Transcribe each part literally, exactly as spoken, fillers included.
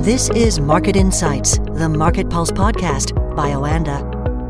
This is Market Insights, the Market Pulse podcast by Oanda.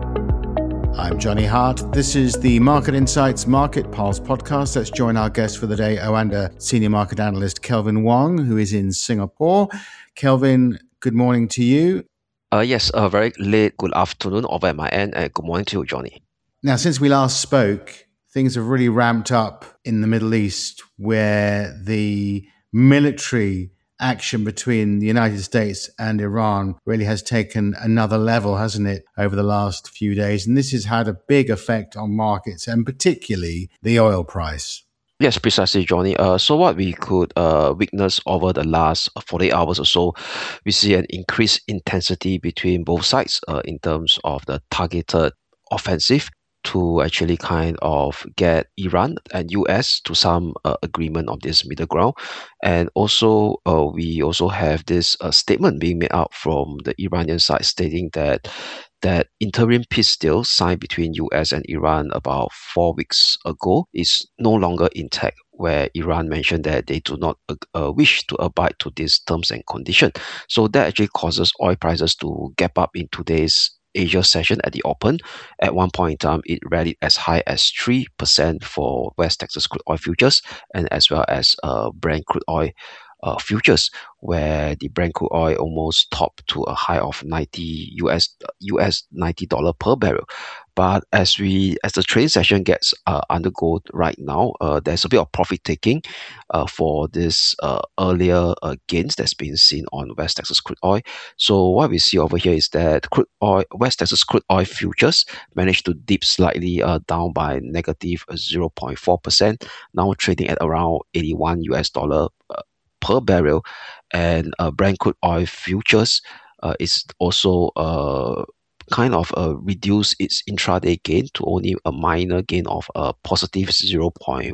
I'm Johnny Hart. This is the Market Insights Market Pulse podcast. Let's join our guest for the day, Oanda Senior Market Analyst Kelvin Wong, who is in Singapore. Kelvin, good morning to you. Uh, yes, a very late good afternoon over at my end, and good morning to you, Johnny. Now, since we last spoke, things have really ramped up in the Middle East, where the military action between the United States and Iran really has taken another level, hasn't it, over the last few days? And this has had a big effect on markets and particularly the oil price. Yes, precisely, Johnny. Uh, so what we could uh, witness over the last forty-eight hours or so, we see an increased intensity between both sides uh, in terms of the targeted offensive to actually kind of get Iran and U S to some uh, agreement of this middle ground. And also, uh, we also have this uh, statement being made out from the Iranian side stating that that interim peace deal signed between U S and Iran about four weeks ago is no longer intact, where Iran mentioned that they do not uh, wish to abide to these terms and conditions. So that actually causes oil prices to gap up in today's Asia session at the open. At one point in time, it rallied as high as three percent for West Texas crude oil futures and as well as uh, Brent crude oil uh, futures, where the Brent crude oil almost topped to a high of ninety U S U S ninety dollars per barrel. But as we as the trading session gets uh, undergo right now, uh, there's a bit of profit taking uh, for this uh, earlier uh, gains that's been seen on West Texas crude oil. So what we see over here is that crude oil, West Texas crude oil futures managed to dip slightly uh, down by negative zero point four percent, now trading at around eighty-one U S dollar uh, per barrel, and uh, Brent crude oil futures uh, is also uh, kind of uh, reduce its intraday gain to only a minor gain of a positive zero point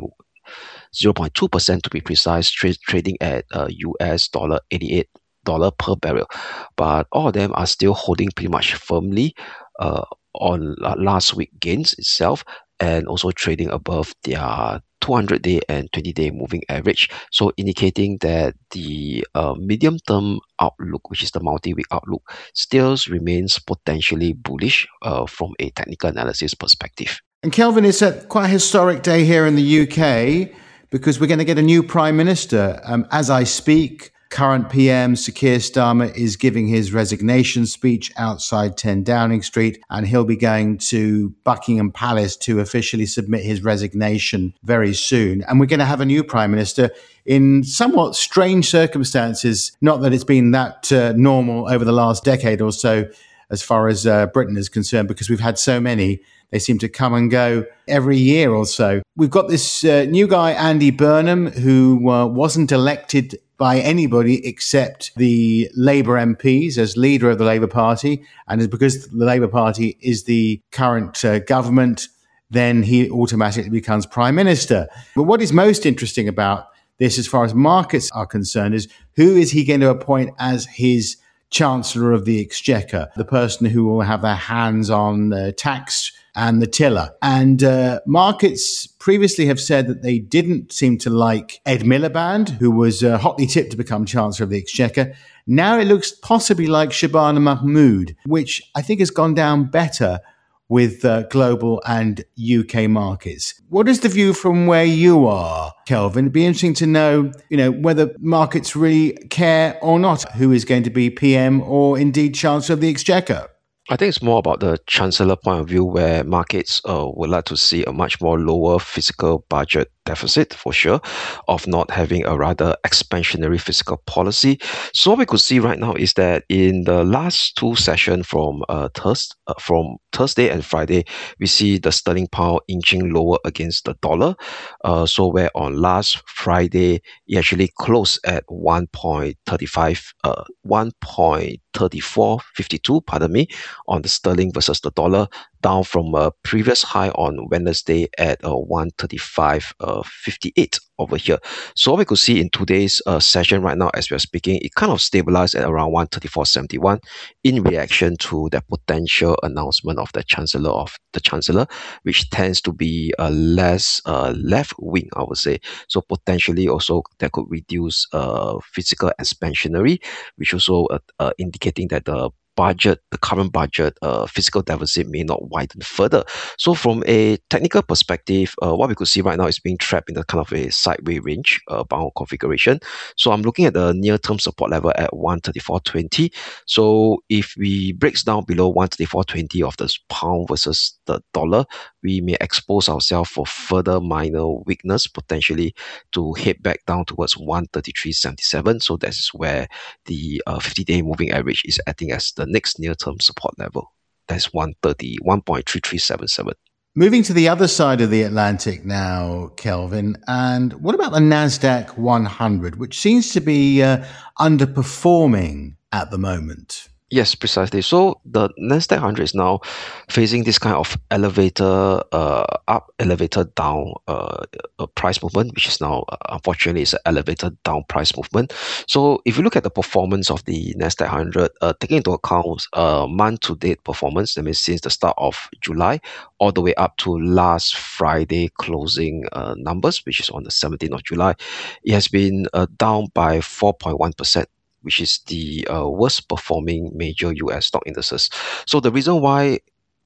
two percent to be precise, tra- trading at uh, U S dollar eighty-eight dollars per barrel. But all of them are still holding pretty much firmly uh, on last week gains itself, and also trading above their two hundred day and twenty day moving average. So indicating that the uh, medium term outlook, which is the multi-week outlook, still remains potentially bullish uh, from a technical analysis perspective. And Kelvin, it's a quite a historic day here in the U K because we're going to get a new Prime Minister. Um, as I speak, current P M Sir Keir Starmer is giving his resignation speech outside ten Downing Street, and he'll be going to Buckingham Palace to officially submit his resignation very soon. And we're going to have a new Prime Minister in somewhat strange circumstances. Not that it's been that uh, normal over the last decade or so as far as uh, Britain is concerned, because we've had so many. They seem to come and go every year or so. We've got this uh, new guy, Andy Burnham, who uh, wasn't elected by anybody except the Labour M Ps as leader of the Labour Party. And because the Labour Party is the current uh, government, then he automatically becomes Prime Minister. But what is most interesting about this, as far as markets are concerned, is who is he going to appoint as his Chancellor of the Exchequer, the person who will have their hands on uh, tax and the tiller. And uh, markets previously have said that they didn't seem to like Ed Miliband, who was uh, hotly tipped to become Chancellor of the Exchequer. Now it looks possibly like Shabana Mahmood, which I think has gone down better with uh, global and U K markets. What is the view from where you are, Kelvin? It'd be interesting to know, you know, whether markets really care or not who is going to be P M or indeed Chancellor of the Exchequer. I think it's more about the Chancellor point of view, where markets uh, would like to see a much more lower fiscal budget deficit, for sure, of not having a rather expansionary fiscal policy. So what we could see right now is that in the last two sessions from uh, Thursday, uh, from Thursday and Friday, we see the sterling pound inching lower against the dollar. Uh, so where on last Friday, it actually closed at one point three five, uh, one point three four five two, pardon me, on the sterling versus the dollar. down from a previous high on Wednesday at uh, one thirty-five fifty-eight over here. So what we could see in today's uh, session right now as we're speaking, it kind of stabilized at around one thirty-four seventy-one in reaction to the potential announcement of the chancellor of the chancellor, which tends to be a less uh, left wing, I would say. So potentially also that could reduce uh, physical expansionary, which also uh, uh, indicating that the budget, the current budget, uh, fiscal deficit may not widen further. So from a technical perspective, uh, what we could see right now is being trapped in a kind of a sideways range uh, bound configuration. So I'm looking at the near-term support level at one thirty-four twenty. So if we breaks down below one thirty-four twenty of the pound versus the dollar, we may expose ourselves for further minor weakness, potentially to head back down towards one thirty-three seventy-seven. So that is where the uh, fifty-day moving average is acting as the next near-term support level. That's one thirty, one point three three seven seven. Moving to the other side of the Atlantic now, Kelvin, and what about the NASDAQ one hundred, which seems to be uh, underperforming at the moment? Yes, precisely. So the Nasdaq one hundred is now facing this kind of elevator uh, up, elevator down uh, uh, price movement, which is now, uh, unfortunately, is an elevator down price movement. So if you look at the performance of the Nasdaq one hundred, uh, taking into account uh, month-to-date performance, that means since the start of July, all the way up to last Friday closing uh, numbers, which is on the seventeenth of July, it has been uh, down by four point one percent. Which is the uh, worst performing major U S stock indices. So the reason why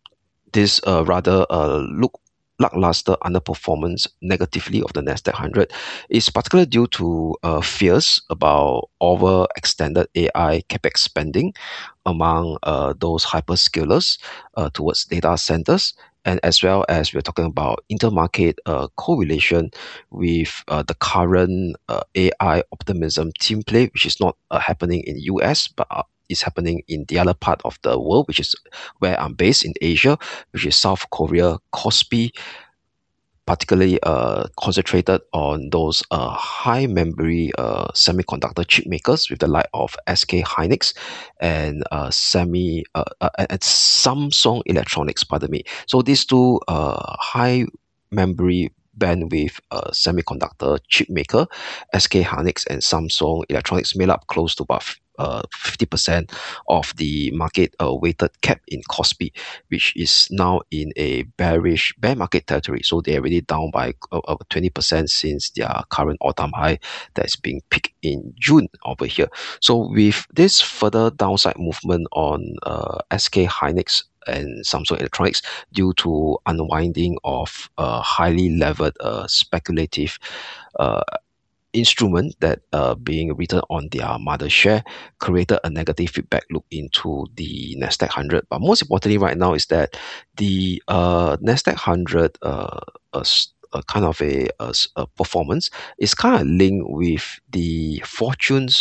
this uh, rather uh, look lackluster underperformance negatively of the Nasdaq one hundred is particularly due to uh, fears about overextended A I capex spending among uh, those hyperscalers uh, towards data centers, and as well as we're talking about intermarket uh, correlation with uh, the current uh, A I optimism team play, which is not uh, happening in U S, but uh, is happening in the other part of the world, which is where I'm based in Asia, which is South Korea, Kospi, particularly uh, concentrated on those uh, high memory uh, semiconductor chip makers with the like of S K Hynix and uh, semi uh, uh, and Samsung Electronics, pardon me. So these two uh, high memory bandwidth uh, semiconductor chip maker, S K Hynix and Samsung Electronics, made up close to about uh, fifty percent of the market uh, weighted cap in Kospi, which is now in a bearish bear market territory. So they're already down by uh, twenty percent since their current all-time high that's being picked in June over here. So with this further downside movement on uh, S K Hynix and Samsung Electronics due to unwinding of uh, highly levered uh, speculative uh, instrument that uh, being written on their mother share created a negative feedback loop into the Nasdaq one hundred. But most importantly right now is that the uh, Nasdaq one hundred uh, uh, a kind of a, a, a performance is kind of linked with the fortunes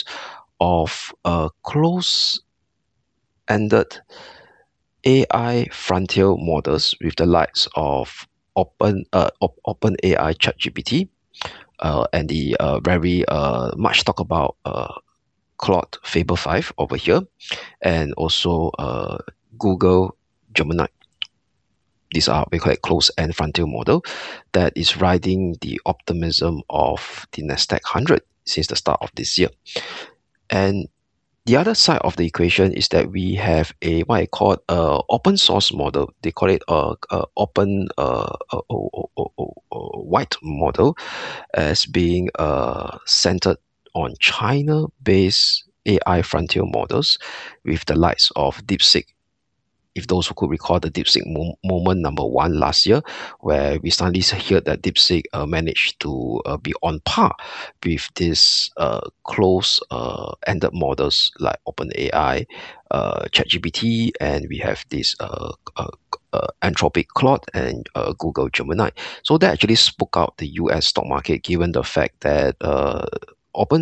of a close-ended A I frontier models with the likes of Open uh, Op- OpenAI ChatGPT, uh, and the uh, very uh, much talk about uh, Claude Faber five over here, and also uh, Google Gemini. These are we call it closed-end frontier model that is riding the optimism of the Nasdaq one hundred since the start of this year. And the other side of the equation is that we have a what I call a open source model. They call it a, a open uh, a, a, a, a, a white model, as being uh, centered on China-based A I frontier models with the likes of DeepSeek. If those who could recall the DeepSeek mo- moment number one last year, where we suddenly heard that DeepSeek uh, managed to uh, be on par with these uh, close-ended uh, models like OpenAI, uh, ChatGPT, and we have this uh, uh, uh, Anthropic Claude and uh, Google Gemini. So that actually spoke out the U S stock market, given the fact that uh, open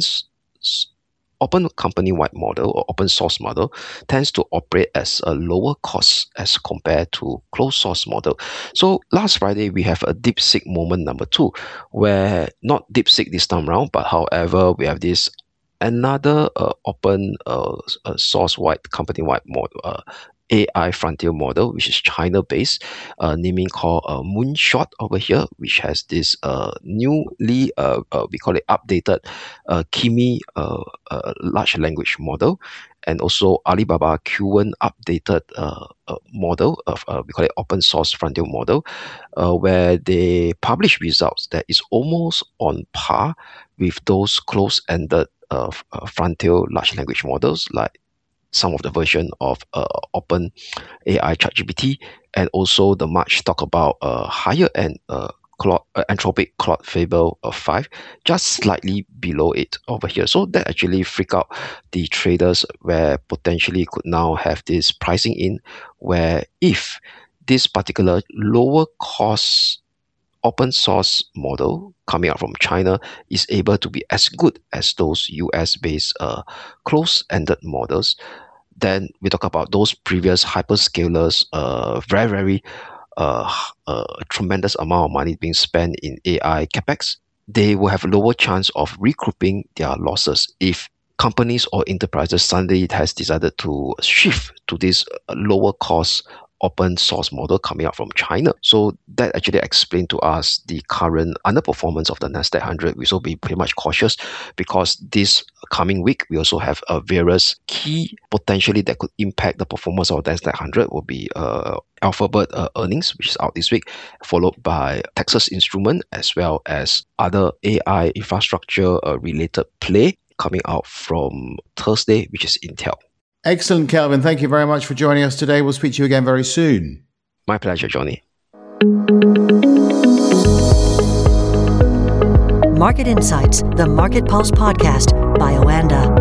Open company-wide model or open source model tends to operate as a lower cost as compared to closed source model. So last Friday, we have a DeepSeek moment number two, where not DeepSeek this time around, but however, we have this another uh, open uh, uh, source-wide, company-wide model, uh, A I frontier model, which is China-based, uh, naming called uh, Moonshot over here, which has this uh, newly, uh, uh, we call it updated uh, Kimi uh, uh, large language model, and also Alibaba Qwen updated uh, uh, model of, uh, we call it open source frontier model, uh, where they publish results that is almost on par with those closed-ended uh, uh, frontier large language models, like some of the version of uh, Open A I ChatGPT, and also the much talk about uh, higher end uh, Claude, uh, Anthropic Claude Fable uh, five, just slightly below it over here. So that actually freak out the traders, where potentially could now have this pricing in, where if this particular lower cost open source model coming out from China is able to be as good as those U S-based uh, closed-ended models, then we talk about those previous hyperscalers, uh, very, very uh, uh, tremendous amount of money being spent in A I capex. They will have a lower chance of recouping their losses if companies or enterprises suddenly has decided to shift to this uh, lower cost open source model coming out from China. So that actually explained to us the current underperformance of the Nasdaq one hundred. We also be pretty much cautious, because this coming week we also have uh, various key potentially that could impact the performance of the Nasdaq one hundred will be uh, Alphabet uh, earnings, which is out this week, followed by Texas Instrument, as well as other A I infrastructure uh, related play coming out from Thursday, which is Intel. Excellent, Kelvin. Thank you very much for joining us today. We'll speak to you again very soon. My pleasure, Johnny. Market Insights, the Market Pulse podcast by Oanda.